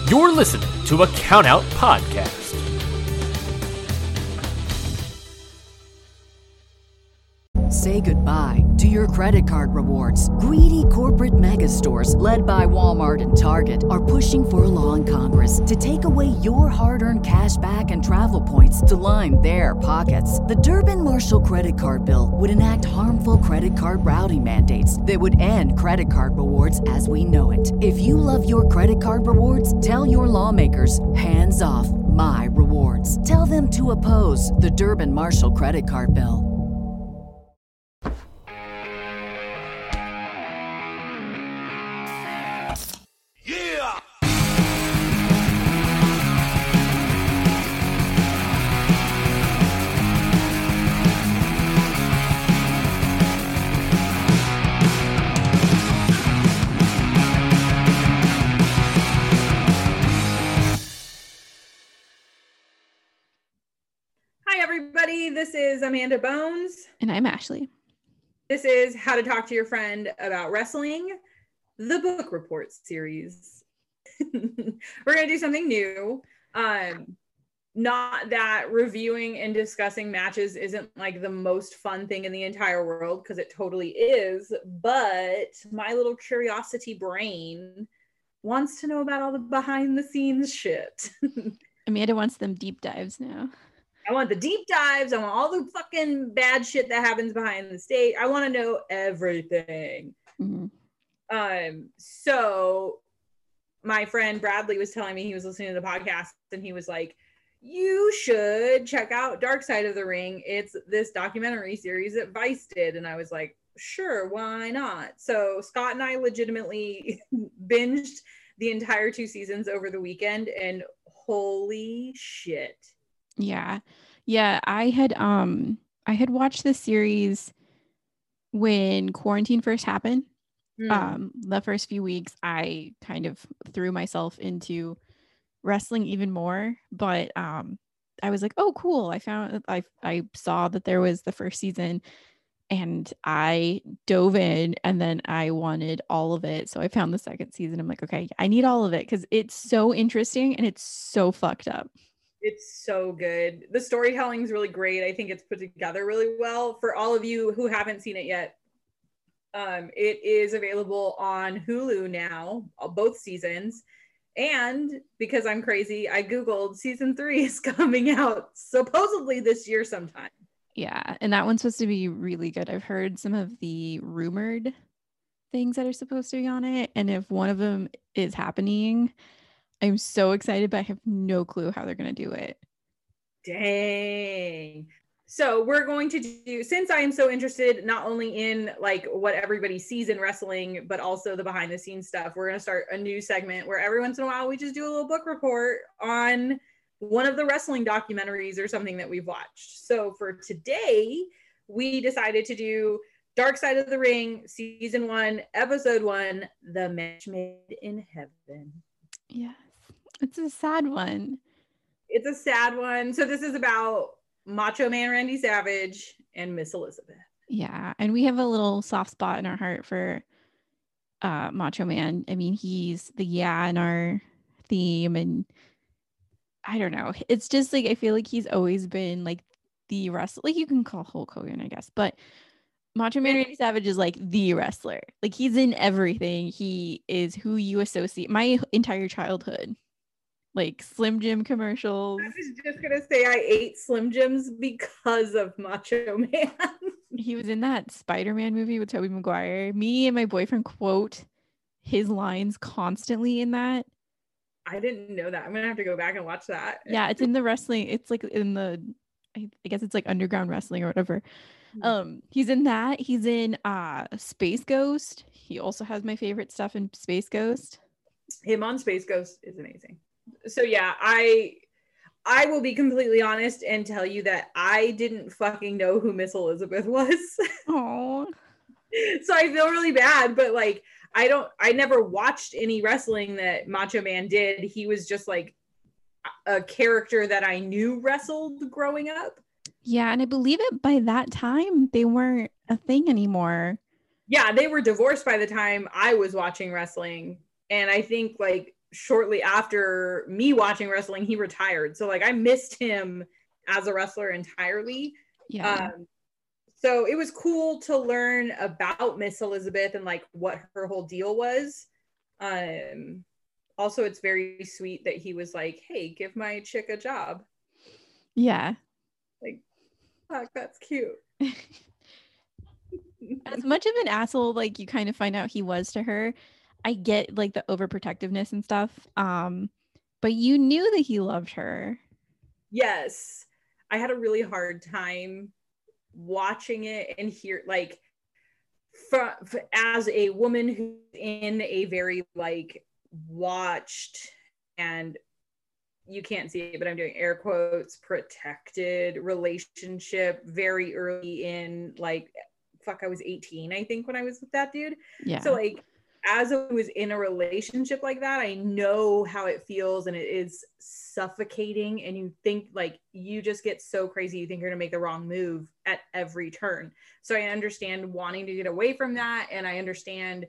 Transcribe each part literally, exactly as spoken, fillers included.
You're listening to a Countout Podcast. Say goodbye to your credit card rewards. Greedy corporate mega stores, led by Walmart and Target, are pushing for a law in Congress to take away your hard-earned cash back and travel points to line their pockets. The Durbin-Marshall credit card bill would enact harmful credit card routing mandates that would end credit card rewards as we know it. If you love your credit card rewards, tell your lawmakers, hands off my rewards. Tell them to oppose the Durbin-Marshall credit card bill. This is Amanda Bones. And I'm Ashley. This is How to Talk to Your Friend About Wrestling, the book report series. We're going to do something new. Um, not that reviewing and discussing matches isn't like the most fun thing in the entire world, because it totally is. But my little curiosity brain wants to know about all the behind the scenes shit. Amanda wants them deep dives now. I want the deep dives. I want all the fucking bad shit that happens behind the stage. I want to know everything. Mm-hmm. Um, so my friend Bradley was telling me he was listening to the podcast and he was like, you should check out Dark Side of the Ring. It's this documentary series that Vice did. And I was like, sure, why not? So Scott and I legitimately binged the entire two seasons over the weekend, and holy shit. Yeah. Yeah. I had, um, I had watched this series when quarantine first happened. Mm. Um, the first few weeks, I kind of threw myself into wrestling even more, but, um, I was like, oh, cool. I found, I, I saw that there was the first season and I dove in, and then I wanted all of it. So I found the second season. I'm like, okay, I need all of it, 'cause it's so interesting and it's so fucked up. It's so good. The storytelling is really great. I think it's put together really well. For all of you who haven't seen it yet, um, it is available on Hulu now, both seasons. And because I'm crazy, I Googled season three is coming out supposedly this year sometime. Yeah, and that one's supposed to be really good. I've heard some of the rumored things that are supposed to be on it. And if one of them is happening, I'm so excited, but I have no clue how they're going to do it. Dang. So we're going to do, since I am so interested not only in like what everybody sees in wrestling, but also the behind the scenes stuff, we're going to start a new segment where every once in a while we just do a little book report on one of the wrestling documentaries or something that we've watched. So for today, we decided to do Dark Side of the Ring, season one, episode one, The Match Made in Heaven. Yes. It's a sad one. It's a sad one. So this is about Macho Man Randy Savage and Miss Elizabeth. Yeah. And we have a little soft spot in our heart for uh, Macho Man. I mean, he's the yeah in our theme. And I don't know. It's just like, I feel like he's always been like the wrestler. Like you can call Hulk Hogan, I guess. But Macho Man Randy Savage is like the wrestler. Like he's in everything. He is who you associate. My entire childhood. Like Slim Jim commercials. I was just gonna say I ate Slim Jims because of Macho Man. He was in that Spider-Man movie with Tobey Maguire. Me and my boyfriend quote his lines constantly in that. I didn't know that. I'm gonna have to go back and watch that. Yeah, it's in the wrestling. It's like in the, I guess it's like underground wrestling or whatever. Mm-hmm. Um, he's in that. He's in uh Space Ghost. He also has my favorite stuff in Space Ghost. Him on Space Ghost is amazing. So yeah, I I will be completely honest and tell you that I didn't fucking know who Miss Elizabeth was. Oh. So I feel really bad, but like I don't I never watched any wrestling that Macho Man did. He was just like a character that I knew wrestled growing up. Yeah, and I believe it by that time they weren't a thing anymore. Yeah, they were divorced by the time I was watching wrestling. And I think like shortly after me watching wrestling, he retired. So like I missed him as a wrestler entirely. Yeah. Um, so it was cool to learn about Miss Elizabeth and like what her whole deal was. Um, also, it's very sweet that he was like, hey, give my chick a job. Yeah. Like, fuck, that's cute. As much of an asshole like you kind of find out he was to her, I get like the overprotectiveness and stuff. Um, but you knew that he loved her. Yes. I had a really hard time watching it and hear like for, for, as a woman who's in a very like watched and you can't see it, but I'm doing air quotes, protected relationship very early in like, fuck, I was eighteen, I think, when I was with that dude. Yeah. So like, as I was in a relationship like that, I know how it feels and it is suffocating. And you think like, you just get so crazy. You think you're gonna make the wrong move at every turn. So I understand wanting to get away from that. And I understand,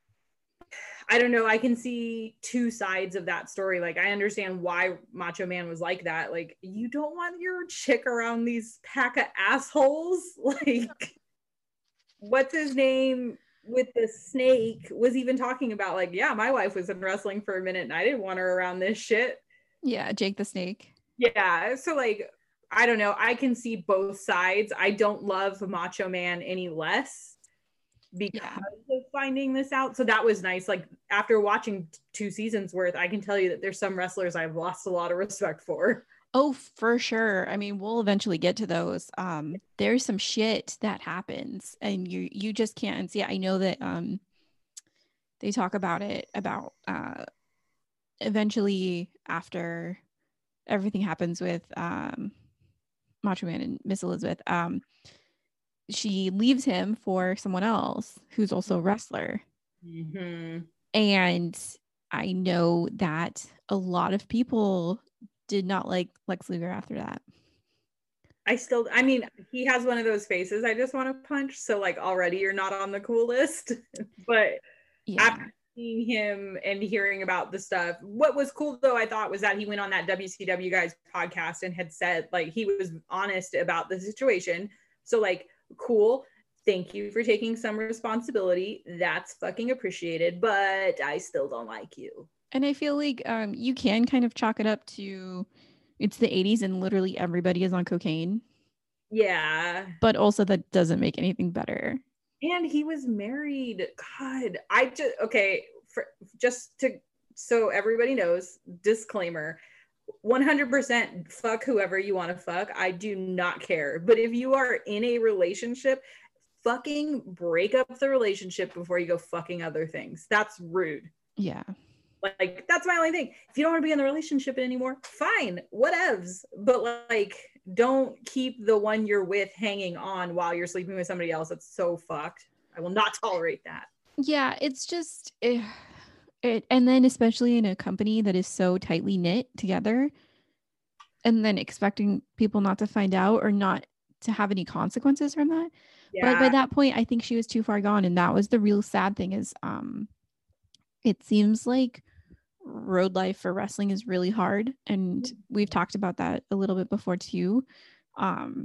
I don't know, I can see two sides of that story. Like, I understand why Macho Man was like that. Like, you don't want your chick around these pack of assholes. Like, what's his name with the snake was even talking about, like, yeah, my wife was in wrestling for a minute and I didn't want her around this shit. Yeah, Jake the Snake. Yeah, so, like, I don't know. I can see both sides. I don't love Macho Man any less because Yeah. of finding this out. So that was nice. Like after watching two seasons worth, I can tell you that there's some wrestlers I've lost a lot of respect for. Oh, for sure. I mean, we'll eventually get to those. Um, there's some shit that happens and you you just can't see it. I know that um they talk about it about uh eventually after everything happens with um Macho Man and Miss Elizabeth, um she leaves him for someone else who's also a wrestler. Mm-hmm. And I know that a lot of people did not like Lex Luger after that. I still, I mean, he has one of those faces I just want to punch. So like already you're not on the cool list. But yeah. After seeing him and hearing about the stuff, what was cool though, I thought, was that he went on that W C W guys podcast and had said like he was honest about the situation. So like, cool, thank you for taking some responsibility, that's fucking appreciated, but I still don't like you. And I feel like um you can kind of chalk it up to it's the eighties and literally everybody is on cocaine. Yeah, but also that doesn't make anything better. And he was married. God, I just okay for just to so everybody knows, disclaimer, one hundred percent fuck whoever you want to fuck. I do not care. But if you are in a relationship, fucking break up the relationship before you go fucking other things. That's rude. Yeah. Like, that's my only thing. If you don't want to be in the relationship anymore, fine, whatevs. But like, don't keep the one you're with hanging on while you're sleeping with somebody else. That's so fucked. I will not tolerate that. Yeah, it's just it, it and then especially in a company that is so tightly knit together, and then expecting people not to find out or not to have any consequences from that. Yeah. But by that point, I think she was too far gone, and that was the real sad thing. Is um, it seems like road life for wrestling is really hard, and we've talked about that a little bit before too. Um,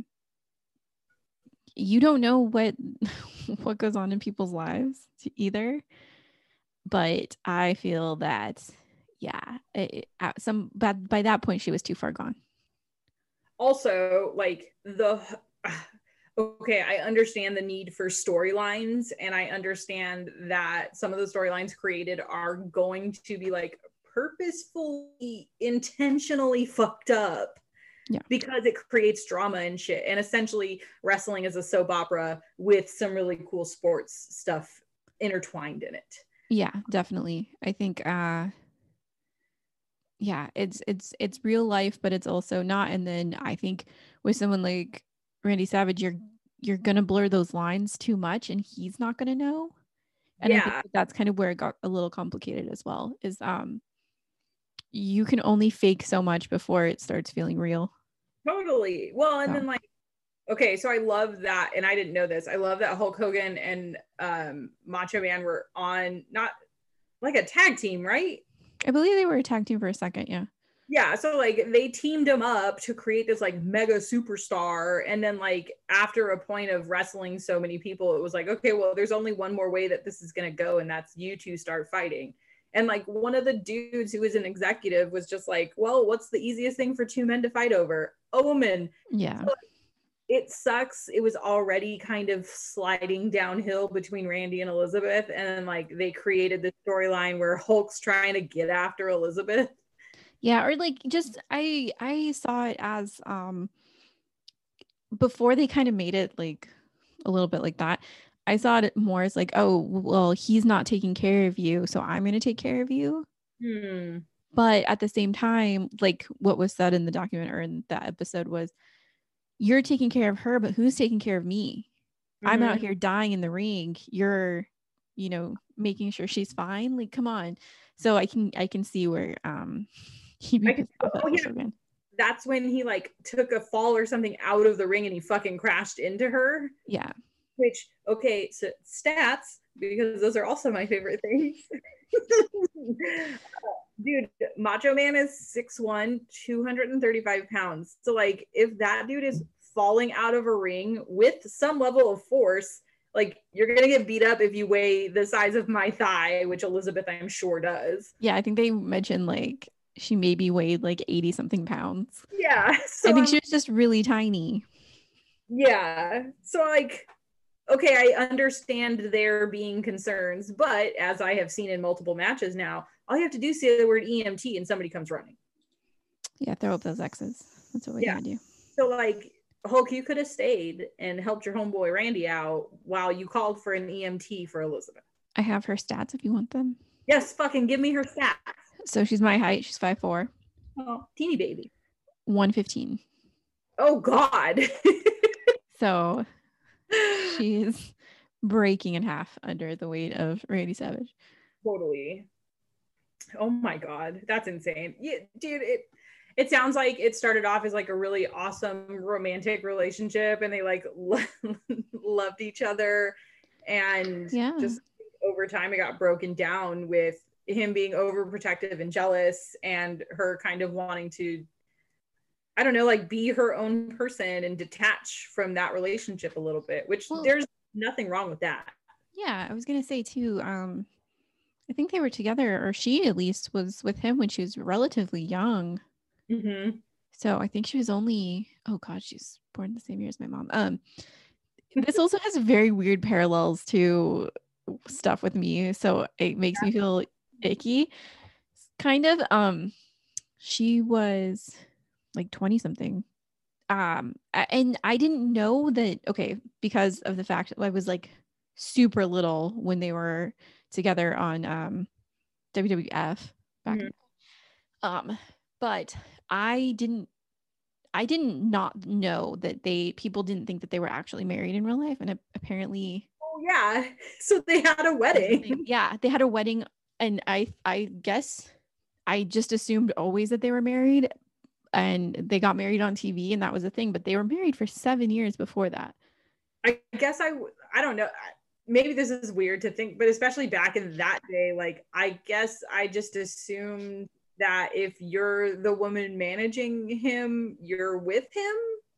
you don't know what what goes on in people's lives either, but I feel that yeah, it, it, some but by that point she was too far gone. Also, like the okay, I understand the need for storylines, and I understand that some of the storylines created are going to be like purposefully, intentionally fucked up. Yeah. Because it creates drama and shit. And essentially wrestling is a soap opera with some really cool sports stuff intertwined in it. Yeah, definitely. I think uh yeah, it's it's it's real life, but it's also not. And then I think with someone like Randy Savage, you're you're gonna blur those lines too much and he's not gonna know. And yeah. I think that's kind of where it got a little complicated as well, is um you can only fake so much before it starts feeling real. Totally. Well, and so. then like, okay, so I love that, and I didn't know this. I love that Hulk Hogan and um, Macho Man were on not like a tag team, right? I believe they were a tag team for a second. Yeah. Yeah, so like they teamed him up to create this like mega superstar, and then like after a point of wrestling so many people, it was like, okay, well, there's only one more way that this is gonna go, and that's you two start fighting. And like one of the dudes who was an executive was just like, well, what's the easiest thing for two men to fight over? A woman. Yeah. So, like, it sucks. It was already kind of sliding downhill between Randy and Elizabeth, and then like they created this storyline where Hulk's trying to get after Elizabeth. Yeah, or like just I I saw it as um before they kind of made it like a little bit like that. I saw it more as like, oh, well, he's not taking care of you, so I'm going to take care of you. Hmm. But at the same time, like what was said in the document or in that episode was, you're taking care of her, but who's taking care of me? Mm-hmm. I'm out here dying in the ring. You're, you know, making sure she's fine. Like, come on. So I can I can see where um he could, oh, yeah. That's when he like took a fall or something out of the ring and he fucking crashed into her. Yeah. Which, okay, so stats, because those are also my favorite things. Dude, Macho Man is six one, two hundred thirty-five pounds. So like if that dude is falling out of a ring with some level of force, like you're gonna get beat up if you weigh the size of my thigh, which Elizabeth I'm sure does. Yeah, I think they mentioned like she maybe weighed like eighty something pounds. Yeah. So I think I'm, she was just really tiny. Yeah. So like, okay, I understand there being concerns, but as I have seen in multiple matches now, all you have to do is say the word E M T and somebody comes running. Yeah, throw up those X's. That's what we yeah. gotta do. So like, Hulk, you could have stayed and helped your homeboy Randy out while you called for an E M T for Elizabeth. I have her stats if you want them. Yes, fucking give me her stats. So she's my height. She's five foot four. Oh, teeny baby. one fifteen. Oh, God. So she's breaking in half under the weight of Randy Savage. Totally. Oh, my God. That's insane. Yeah, dude, it it sounds like it started off as like a really awesome romantic relationship and they like lo- loved each other. And yeah. just over time, it got broken down with him being overprotective and jealous and her kind of wanting to, I don't know, like be her own person and detach from that relationship a little bit, which well, there's nothing wrong with that. Yeah, I was going to say too, um, I think they were together, or she at least was with him when she was relatively young. Mm-hmm. So I think she was only, oh God, she's born the same year as my mom. Um, this also has very weird parallels to stuff with me. So it makes me feel icky kind of. Um she was like twenty something, um and I didn't know that, okay, because of the fact that I was like super little when they were together on um W W F back. Mm-hmm. um but I didn't I didn't not know that they people didn't think that they were actually married in real life, and apparently oh yeah so they had a wedding. Yeah, they had a wedding. And I I guess I just assumed always that they were married, and they got married on T V and that was a thing, but they were married for seven years before that. I guess I, I don't know. Maybe this is weird to think, but especially back in that day, like, I guess I just assumed that if you're the woman managing him, you're with him.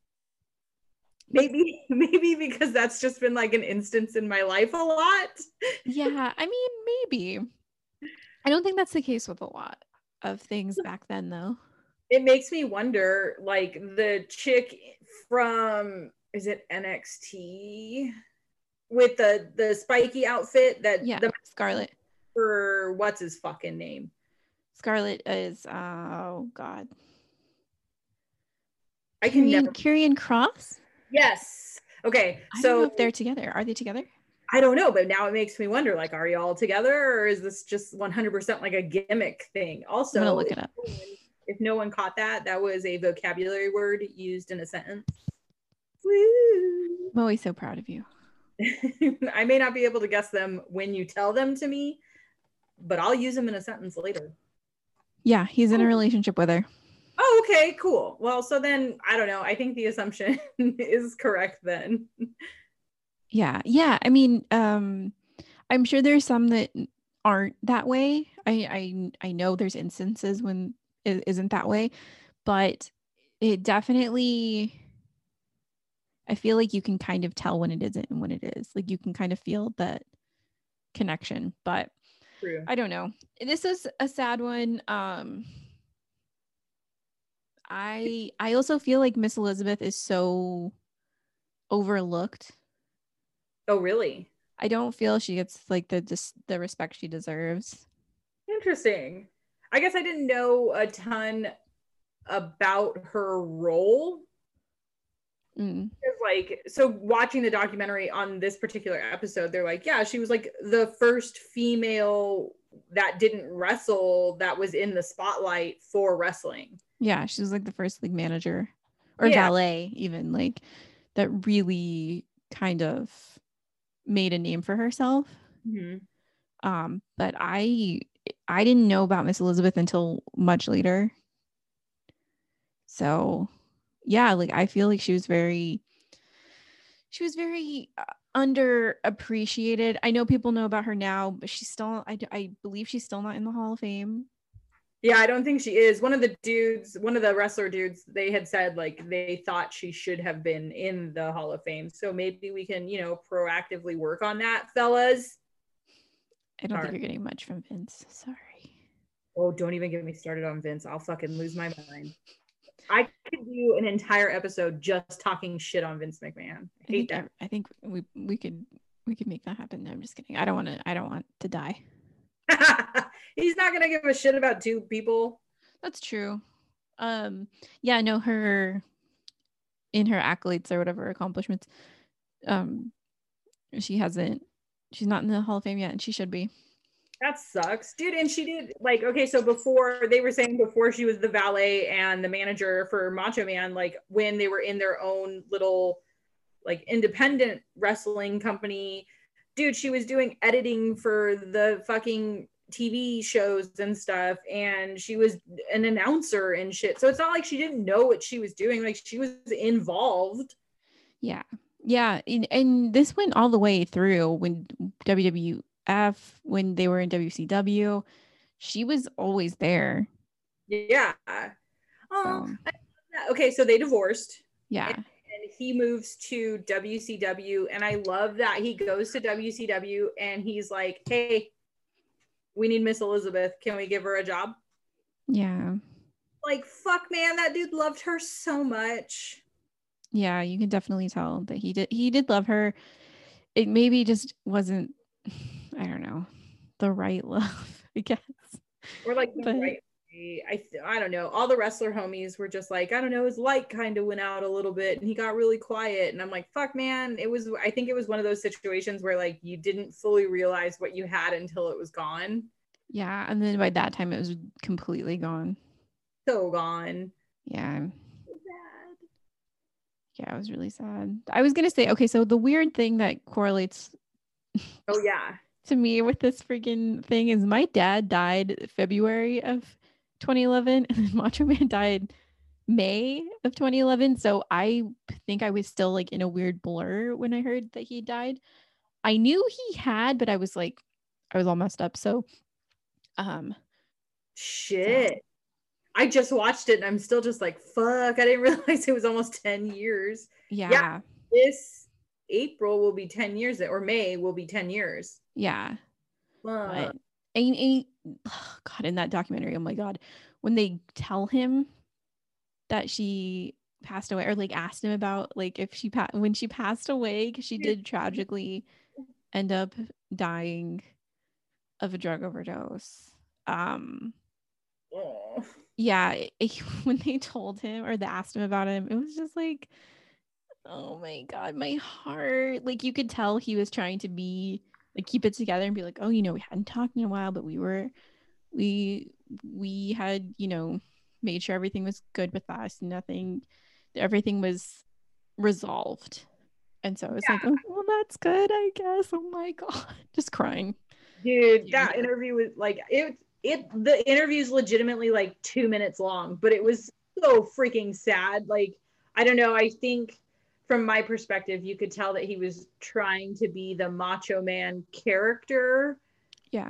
Maybe, maybe because that's just been like an instance in my life a lot. Yeah, I mean, maybe. I don't think that's the case with a lot of things back then, though. It makes me wonder, like the chick from, is it N X T with the the spiky outfit that yeah, the Scarlett. For what's his fucking name? Scarlett is uh, oh God. I can Karrion, never. Karrion Kross? Yes. Okay. I so don't know if they're together. Are they together? I don't know, but now it makes me wonder, like, are y'all together, or is this just one hundred percent like a gimmick thing? Also, I'm gonna look it up. If, if no one caught that, that was a vocabulary word used in a sentence. Woo! I'm always so proud of you. I may not be able to guess them when you tell them to me, but I'll use them in a sentence later. Yeah, he's in a relationship with her. Oh, okay, cool. Well, so then, I don't know. I think the assumption is correct then. Yeah. Yeah. I mean, um, I'm sure there's some that aren't that way. I I I know there's instances when it isn't that way, but it definitely, I feel like you can kind of tell when it isn't and when it is. Like you can kind of feel that connection, but True. I don't know. This is a sad one. Um I I also feel like Miss Elizabeth is so overlooked. Oh, really? I don't feel she gets like the dis- the respect she deserves. Interesting. I guess I didn't know a ton about her role. Mm. Like, so watching the documentary on this particular episode, they're like, yeah, she was like the first female that didn't wrestle that was in the spotlight for wrestling. Yeah, she was like the first like manager or Yeah. valet even, like that really kind of made a name for herself. Mm-hmm. Um, but I I didn't know about Miss Elizabeth until much later. So yeah, like I feel like she was very she was very uh, underappreciated. I know people know about her now, but she's still I, I believe she's still not in the Hall of Fame. Yeah, I don't think she is. One of the dudes, one of the wrestler dudes, they had said like they thought she should have been in the Hall of Fame. So maybe we can, you know, proactively work on that, fellas. I don't Sorry. think you're getting much from Vince. Sorry. Oh, don't even get me started on Vince. I'll fucking lose my mind. I could do an entire episode just talking shit on Vince McMahon. I hate I think, that. I, I think we we could we could make that happen. No, I'm just kidding. I don't want to. I don't want to die. He's not gonna give a shit about two people. That's true. Um. Yeah. No. Her in her accolades or whatever accomplishments, um, she hasn't. She's not in the Hall of Fame yet, and she should be. That sucks, dude. And she did like, okay, so before they were saying before she was the valet and the manager for Macho Man, like when they were in their own little like independent wrestling company, dude, she was doing editing for the fucking T V shows and stuff, and she was an announcer and shit. So it's not like she didn't know what she was doing, like she was involved. Yeah. Yeah. And, and this went all the way through when W W F, when they were in W C W, she was always there. Yeah. Oh, So. okay. So they divorced. Yeah. And, and he moves to W C W. And I love that he goes to W C W and he's like, hey, we need Miss Elizabeth. Can we give her a job? Yeah. Like, fuck, man, that dude loved her so much. Yeah, you can definitely tell that he did. He did love her. It maybe just wasn't, I don't know, the right love, I guess. Or like the but, right way. I I don't know. All the wrestler homies were just like, I don't know, his light kind of went out a little bit and he got really quiet. And I'm like, fuck, man. It was, I think it was one of those situations where like you didn't fully realize what you had until it was gone. Yeah. And then by that time, it was completely gone. So gone. Yeah. Yeah, it was really sad. I was gonna say, okay, so the weird thing that correlates oh yeah to me with this freaking thing is my dad died February of twenty eleven and then Macho Man died May of twenty eleven. So I think I was still like in a weird blur when I heard that he died. I knew he had, but I was like, I was all messed up. So um shit. So. I just watched it and I'm still just like, fuck, I didn't realize it was almost ten years. Yeah. yeah this April will be ten years, or May will be ten years. Yeah. Uh, but and, and, oh God, in that documentary, oh my God, when they tell him that she passed away, or like asked him about like if she pa- when she passed away, because she did tragically end up dying of a drug overdose. Um, oh. Yeah, it, it, when they told him or they asked him about him, it was just like, oh my God, my heart. Like you could tell he was trying to be like keep it together and be like, oh, you know, we hadn't talked in a while, but we were, we we had, you know, made sure everything was good with us. Nothing, everything was resolved. And so it's yeah. like, oh, well, that's good, I guess. Oh my God, just crying. Dude, yeah. That interview was like it. It the interview's legitimately like two minutes long, but it was so freaking sad. Like, I don't know. I think from my perspective, you could tell that he was trying to be the Macho Man character. Yeah.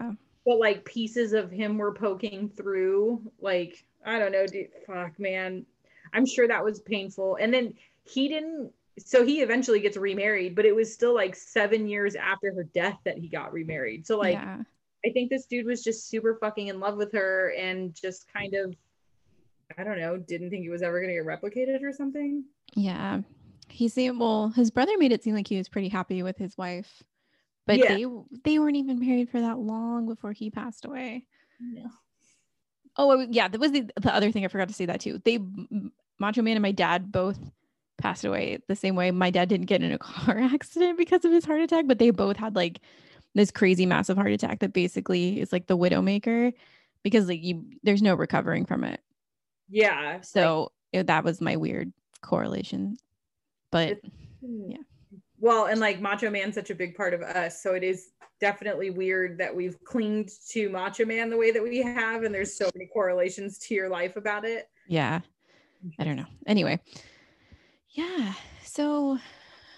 but like pieces of him were poking through. Like, I don't know, dude. Fuck, man. I'm sure that was painful. And then he didn't, so he eventually gets remarried, but it was still like seven years after her death that he got remarried. So like, yeah. I think this dude was just super fucking in love with her and just kind of, I don't know, didn't think it was ever going to get replicated or something. Yeah. He seemed, well, his brother made it seem like he was pretty happy with his wife, but yeah. they they weren't even married for that long before he passed away. No. Oh, yeah, that was the, the other thing. I forgot to say that too. They, Macho Man and my dad both passed away the same way. My dad didn't get in a car accident because of his heart attack, but they both had like this crazy massive heart attack that basically is like the Widowmaker, because like you, there's no recovering from it. Yeah. So like, that was my weird correlation. But yeah. Well, and like Macho Man's such a big part of us, so it is definitely weird that we've clinged to Macho Man the way that we have, and there's so many correlations to your life about it. Yeah. I don't know. Anyway. Yeah. So it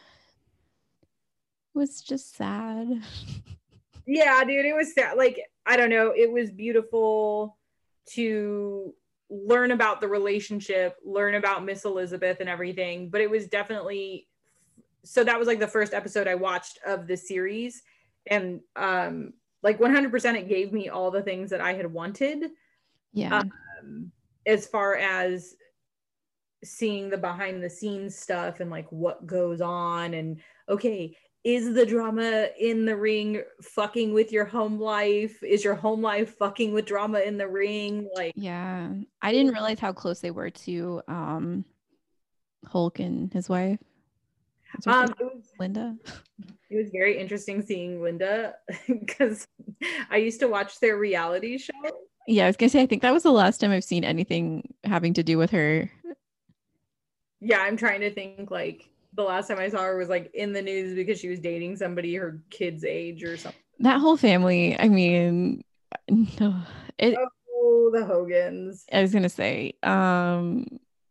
was just sad. Yeah, dude, it was sad. Like, I don't know. It was beautiful to learn about the relationship, learn about Miss Elizabeth and everything, but it was definitely, so that was like the first episode I watched of the series, and um like one hundred percent it gave me all the things that I had wanted. Yeah. Um, as far as seeing the behind the scenes stuff and like what goes on, and okay, is the drama in the ring fucking with your home life? Is your home life fucking with drama in the ring? Like, yeah, I didn't realize how close they were to um Hulk and his wife. Um, it was, Linda. It was very interesting seeing Linda because I used to watch their reality show. Yeah, I was gonna say, I think that was the last time I've seen anything having to do with her. Yeah, I'm trying to think, like, the last time I saw her was like in the news because she was dating somebody her kid's age or something. That whole family, I mean, no, it, oh, the Hogans. I was gonna say, um,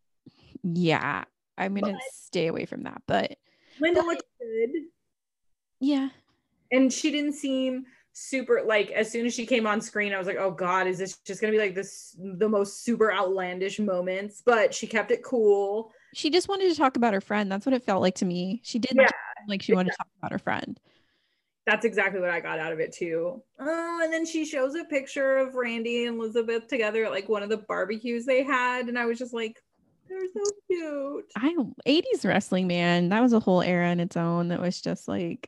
yeah, I'm gonna but, stay away from that. But Linda but, looked good. Yeah, and she didn't seem super, like, as soon as she came on screen, I was like, oh God, is this just gonna be like this the most super outlandish moments? But she kept it cool. She just wanted to talk about her friend. That's what it felt like to me. She didn't yeah, like she wanted exactly. to talk about her friend. That's exactly what I got out of it too. Oh, and then she shows a picture of Randy and Elizabeth together at like one of the barbecues they had, and I was just like, they're so cute. I eighties wrestling, man. That was a whole era in its own. That was just like,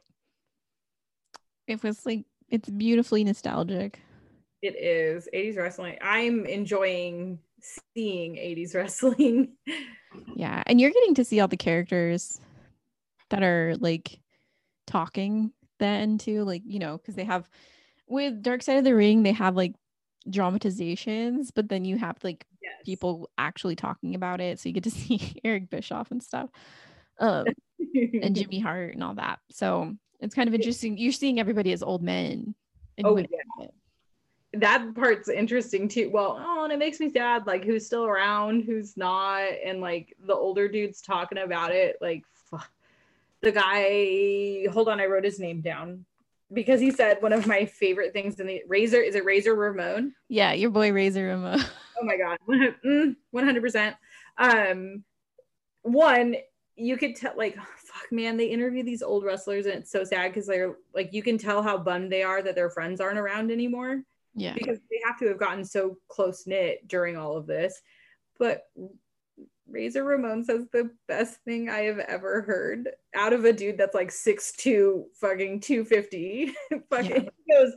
it was like, it's beautifully nostalgic. It is. eighties wrestling. I'm enjoying seeing eighties wrestling. Yeah, and you're getting to see all the characters that are like talking then too, like, you know, because they have with Dark Side of the Ring, they have like dramatizations, but then you have like yes. people actually talking about it, so you get to see Eric Bischoff and stuff, um, and Jimmy Hart and all that. So it's kind of interesting. You're seeing everybody as old men. Oh yeah. That part's interesting too. Well, oh, and it makes me sad, like who's still around, who's not, and like the older dudes talking about it. Like fuck. The guy, hold on, I wrote his name down because he said one of my favorite things in the Razor. Is it Razor Ramon? Yeah, your boy Razor Ramon. Oh my God, one hundred percent. Um, one, you could tell, like, oh, fuck, man, they interview these old wrestlers and it's so sad because they're like, you can tell how bummed they are that their friends aren't around anymore. Yeah, because they have to have gotten so close knit during all of this. But Razor Ramon says the best thing I have ever heard out of a dude that's like six two, fucking two fifty. Fucking yeah. goes,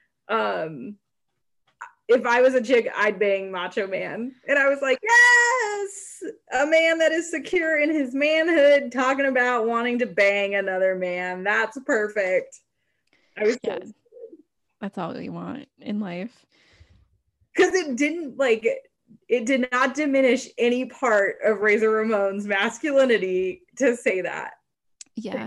um, if I was a chick, I'd bang Macho Man. And I was like, yes, a man that is secure in his manhood, talking about wanting to bang another man. That's perfect. I was yeah. so That's all we want in life. Because it didn't like it did not diminish any part of Razor Ramon's masculinity to say that. Yeah.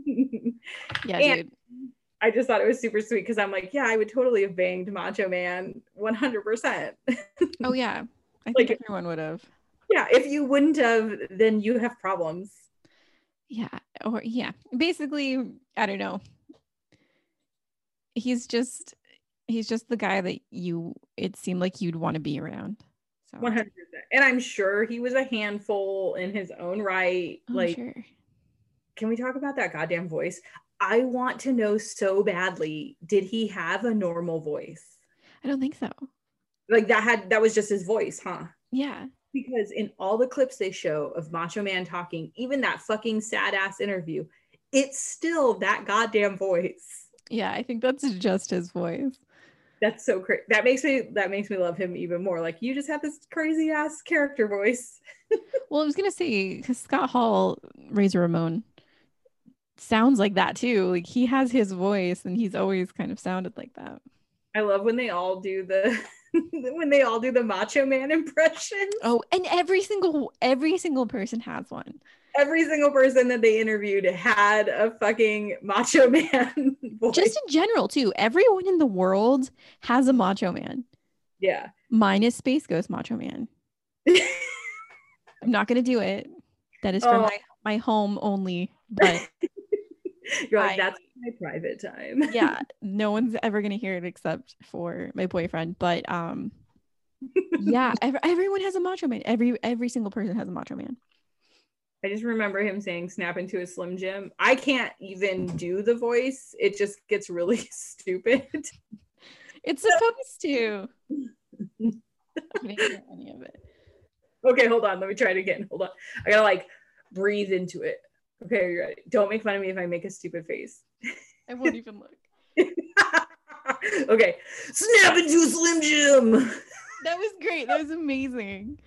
Yeah, and dude. I just thought it was super sweet because I'm like, yeah, I would totally have banged Macho Man one hundred percent. Oh, yeah. I like, think everyone would have. Yeah. If you wouldn't have, then you have problems. Yeah. Or, yeah. Basically, I don't know. He's just, He's just the guy that you, it seemed like you'd want to be around. So. one hundred percent. And I'm sure he was a handful in his own right. Oh, like, sure. Can we talk about that goddamn voice? I want to know so badly, did he have a normal voice? I don't think so. Like that had, that was just his voice, huh? Yeah. Because in all the clips they show of Macho Man talking, even that fucking sad ass interview, it's still that goddamn voice. Yeah, I think that's just his voice. That's so crazy. That makes me that makes me love him even more. Like, you just have this crazy ass character voice. Well, I was gonna say, because Scott Hall, Razor Ramon, sounds like that too. Like, he has his voice, and he's always kind of sounded like that. I love when they all do the when they all do the Macho Man impression. Oh, and every single every single person has one. Every single person that they interviewed had a fucking Macho Man voice. Just in general, too. Everyone in the world has a Macho Man. Yeah. Minus Space Ghost Macho Man. I'm not going to do it. That is for oh. my, my home only. But you're like, I, that's my private time. Yeah. No one's ever going to hear it except for my boyfriend. But um, yeah, every, everyone has a Macho Man. Every Every single person has a Macho Man. I just remember him saying snap into a Slim Jim. I can't even do the voice. It just gets really stupid. It's supposed to. I didn't hear any of it. Okay, hold on. Let me try it again. Hold on. I gotta like breathe into it. Okay, are you ready? Don't make fun of me if I make a stupid face. I won't even look. Okay. Snap into a Slim Jim. That was great. That was amazing.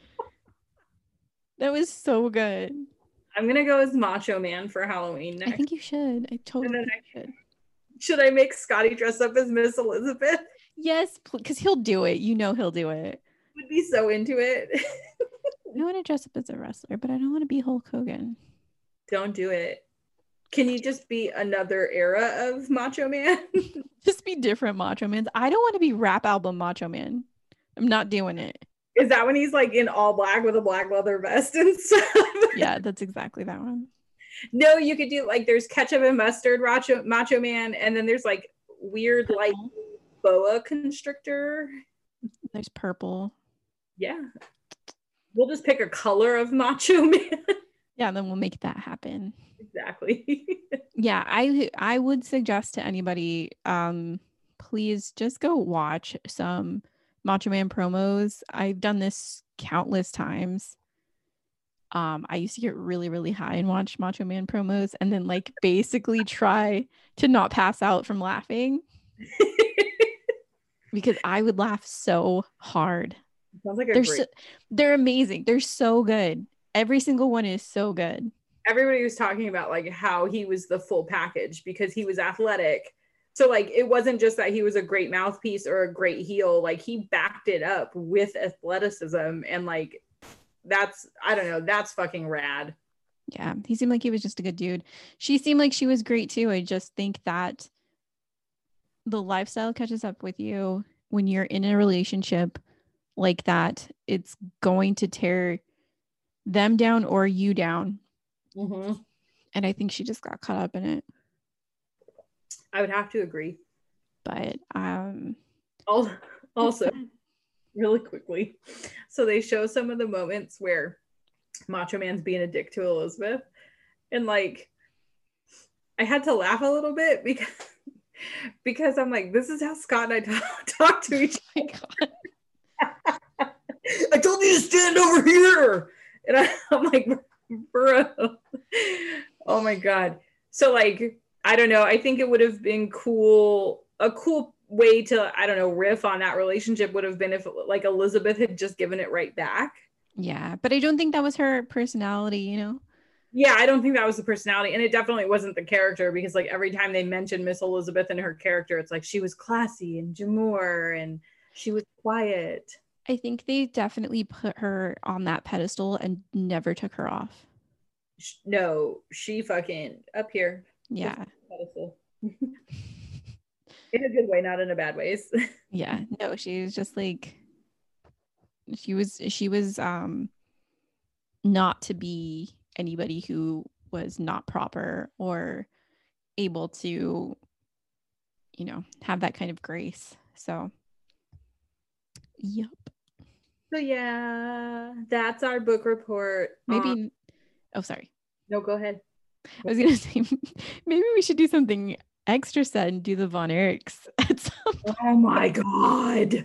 That was so good. I'm gonna go as Macho Man for Halloween next. I think you should. I totally think I, you should. Should I make Scotty dress up as Miss Elizabeth? Yes, because he'll do it. You know he'll do it. Would be so into it. I want to dress up as a wrestler, but I don't want to be Hulk Hogan. Don't do it. Can you just be another era of Macho Man? Just be different Macho Mans. I don't want to be rap album Macho Man. I'm not doing it. Is that when he's like in all black with a black leather vest and stuff? Yeah, that's exactly that one. No, you could do like there's ketchup and mustard Macho, Macho Man, and then there's like weird like boa constrictor. There's purple. Yeah. We'll just pick a color of Macho Man. Yeah, and then we'll make that happen. Exactly. Yeah, I I would suggest to anybody, um, please just go watch some Macho Man promos. I've done this countless times. Um, I used to get really, really high and watch Macho Man promos and then like basically try to not pass out from laughing because I would laugh so hard. Sounds like a they're great- so, they're amazing. They're so good. Every single one is so good. Everybody was talking about like how he was the full package because he was athletic. So like it wasn't just that he was a great mouthpiece or a great heel, like he backed it up with athleticism, and like that's I don't know, that's fucking rad. Yeah, he seemed like he was just a good dude. She seemed like she was great too. I just think that the lifestyle catches up with you when you're in a relationship like that. It's going to tear them down or you down. Mm-hmm. And I think she just got caught up in it. I would have to agree. But um also really quickly, so they show some of the moments where Macho Man's being a dick to Elizabeth, and like I had to laugh a little bit because because I'm like, this is how Scott and I talk, talk to each other. Oh I told you to stand over here, and I, I'm like, bro, oh my god. So like I don't know. I think it would have been cool. A cool way to, I don't know, riff on that relationship would have been if like Elizabeth had just given it right back. Yeah, but I don't think that was her personality, you know? Yeah, I don't think that was the personality. And it definitely wasn't the character, because like every time they mention Miss Elizabeth and her character, it's like she was classy and demure and she was quiet. I think they definitely put her on that pedestal and never took her off. No, she fucking up here. Yeah. In a good way, not in a bad ways. Yeah, no, she's just like she was she was um not to be anybody who was not proper or able to, you know, have that kind of grace. So, yep. So yeah, that's our book report. Maybe. Um, oh, sorry. No, go ahead. I was gonna say maybe we should do something extra set and do the Von Erichs at some point. Oh my god,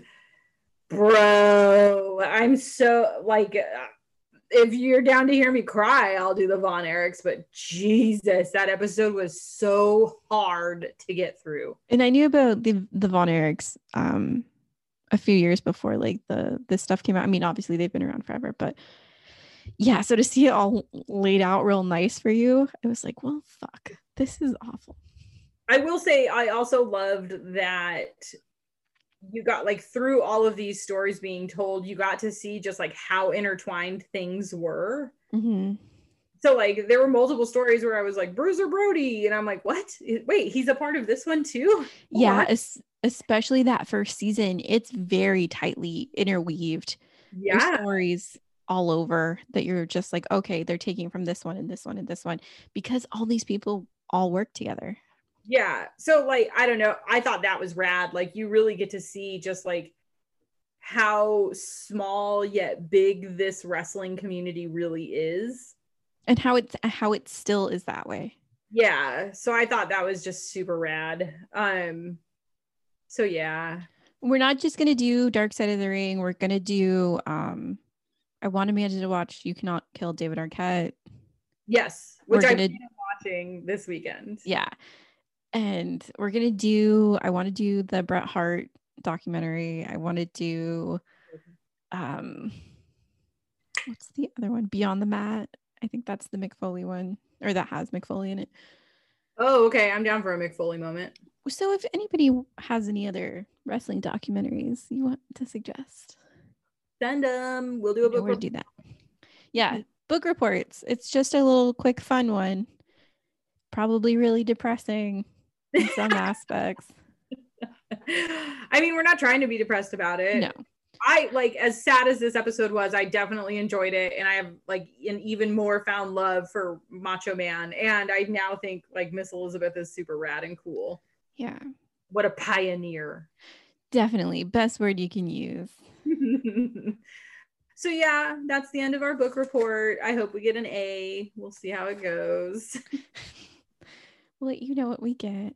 bro! I'm so like, if you're down to hear me cry, I'll do the Von Erichs. But Jesus, that episode was so hard to get through. And I knew about the the Von Erichs um a few years before like the this stuff came out. I mean, obviously they've been around forever, but yeah, so to see it all laid out real nice for you, it was like, well, fuck, this is awful. I will say I also loved that you got like through all of these stories being told, you got to see just like how intertwined things were. Mm-hmm. So like there were multiple stories where I was like, Bruiser Brody, and I'm like, what? Wait, he's a part of this one too? Yeah, es- especially that first season. It's very tightly interweaved. Yeah. There's stories all over that you're just like, okay, they're taking from this one and this one and this one because all these people all work together. Yeah. So like, I don't know. I thought that was rad. Like you really get to see just like how small yet big this wrestling community really is. And how it's, how it still is that way. Yeah. So I thought that was just super rad. Um, so yeah. We're not just going to do Dark Side of the Ring. We're going to do, um, I want Amanda to watch You Cannot Kill David Arquette. Yes, which We're I'm gonna, watching this weekend. Yeah. And we're going to do, I want to do the Bret Hart documentary. I want to do, um, what's the other one? Beyond the Mat. I think that's the Mick Foley one, or that has Mick Foley in it. Oh, okay. I'm down for a Mick Foley moment. So if anybody has any other wrestling documentaries you want to suggest, send them. We'll do a book report. Do that. Yeah, book reports. It's just a little quick fun one. Probably really depressing in some aspects. I mean, we're not trying to be depressed about it. No. I like, as sad as this episode was, I definitely enjoyed it, and I have like an even more found love for Macho Man, and I now think like Miss Elizabeth is super rad and cool. Yeah. What a pioneer. Definitely. Best word you can use. So yeah, that's the end of our book report. I hope we get an A. We'll see how it goes. We'll let you know what we get.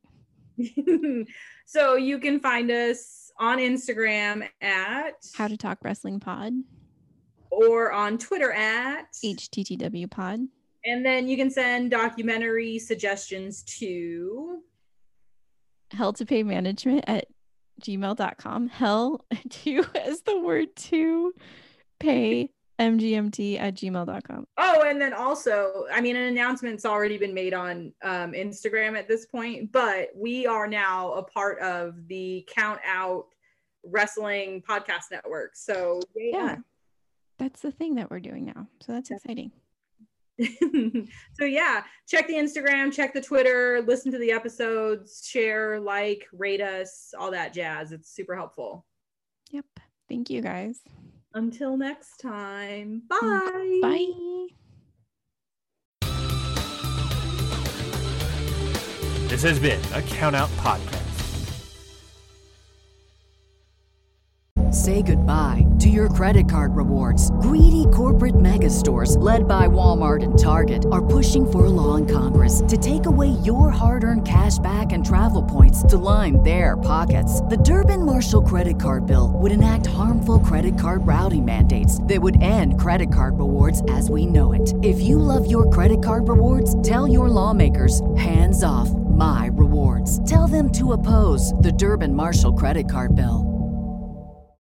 So you can find us on Instagram at How to Talk Wrestling Pod, or on Twitter at H T T W Pod. And then you can send documentary suggestions to Hell to Pay Management at gmail dot com. Hell to as the word to pay M G M T at gmail dot com. Oh, and then also, I mean, an announcement's already been made on um, Instagram at this point, but we are now a part of the Count Out Wrestling Podcast Network. So yeah, yeah that's the thing that we're doing now. So that's exciting. So yeah, check the Instagram, check the Twitter, listen to the episodes, share, like, rate us, all that jazz. It's super helpful. Yep. Thank you guys. Until next time. Bye. Bye. This has been a Count Out Podcast. Say goodbye to your credit card rewards. Greedy corporate mega stores, led by Walmart and Target, are pushing for a law in Congress to take away your hard-earned cash back and travel points to line their pockets. The Durbin-Marshall credit card bill would enact harmful credit card routing mandates that would end credit card rewards as we know it. If you love your credit card rewards, tell your lawmakers, hands off my rewards. Tell them to oppose the Durbin-Marshall credit card bill.